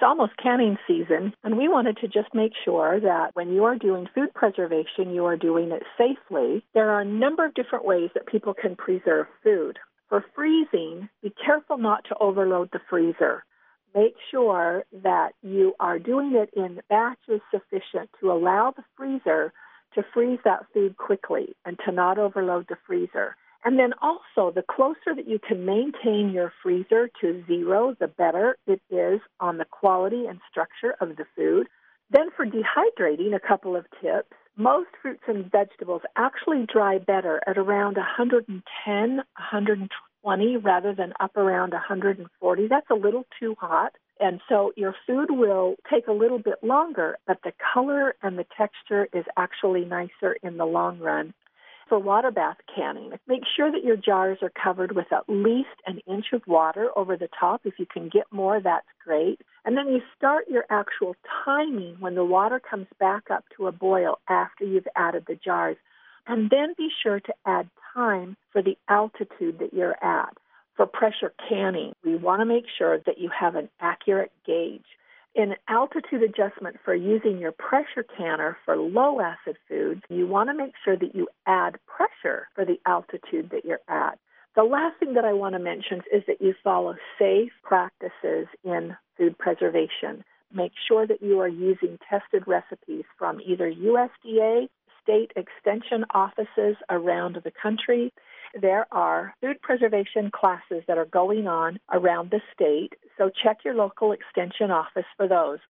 almost canning season, and we wanted to just make sure that when you are doing food preservation, you are doing it safely. There are a number of different ways that people can preserve food. For freezing, be careful not to overload the freezer. Make sure that you are doing it in batches sufficient to allow the freezer to freeze that food quickly and to not overload the freezer. And then also, the closer that you can maintain your freezer to zero, the better it is on the quality and structure of the food. Then for dehydrating, a couple of tips. Most fruits and vegetables actually dry better at around 110, 120 rather than up around 140. That's a little too hot. And so your food will take a little bit longer, but the color and the texture is actually nicer in the long run. For water bath canning, make sure that your jars are covered with at least an inch of water over the top. If you can get more, that's great. And then you start your actual timing when the water comes back up to a boil after you've added the jars. And then be sure to add time for the altitude that you're at. For pressure canning, we want to make sure that you have an accurate gauge. In altitude adjustment for using your pressure canner for low-acid foods, you want to make sure that you add pressure for the altitude that you're at. The last thing that I want to mention is that you follow safe practices in food preservation. Make sure that you are using tested recipes from either USDA, state extension offices around the country. There are food preservation classes that are going on around the state, so check your local extension office for those.